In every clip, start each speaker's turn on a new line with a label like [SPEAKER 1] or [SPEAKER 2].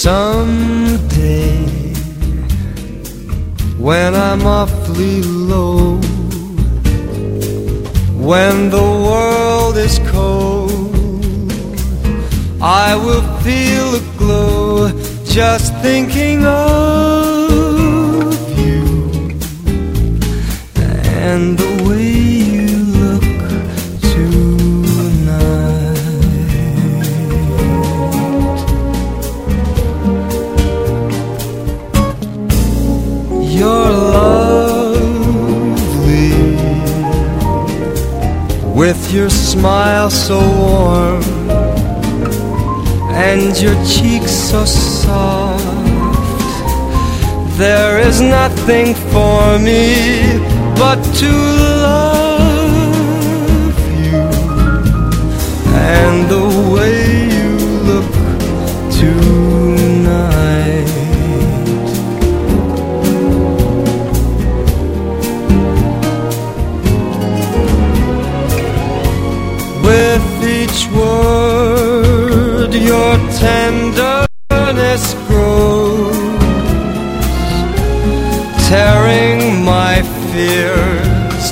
[SPEAKER 1] Someday, when I'm awfully low, when the world is cold, I will feel a glow just thinking of you and the way you look tonight. You're lovely, with your smile so warm and your cheeks so soft. There is nothing for me but to love you and the way you look tonight. With each word your tenderness grows, tearing my fears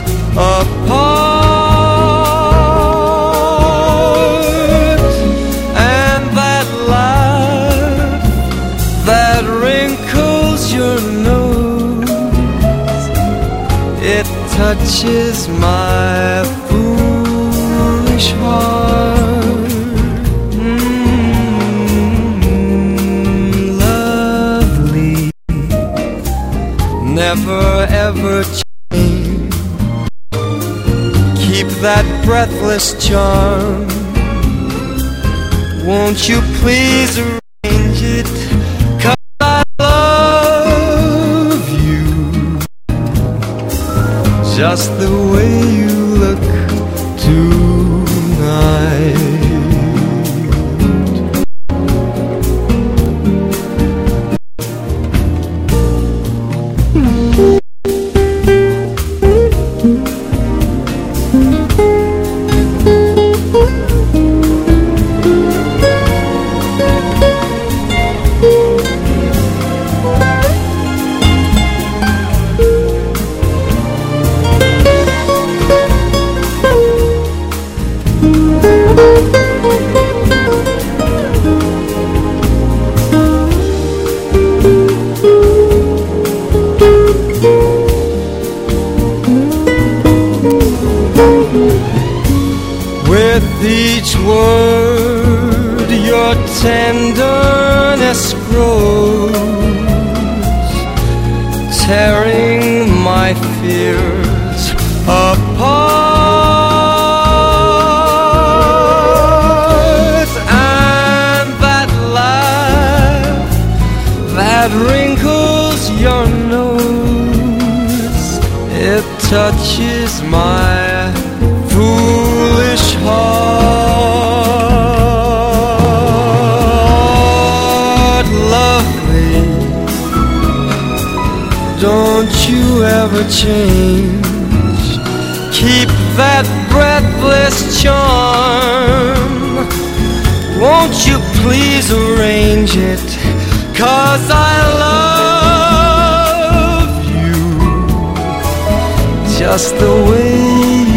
[SPEAKER 1] apart. And that laugh that wrinkles your nose, it touches my foolish heart. Never ever change. Keep that breathless charm. Won't you please arrange it? 'Cause I love you just the way you look tonight. With each word your tenderness grows, tearing my fears apart. And that laugh that wrinkles your nose, it touches my foolish heart. Lovely, don't you ever change. Keep that breathless charm. Won't you please arrange it? 'Cause I love you just the way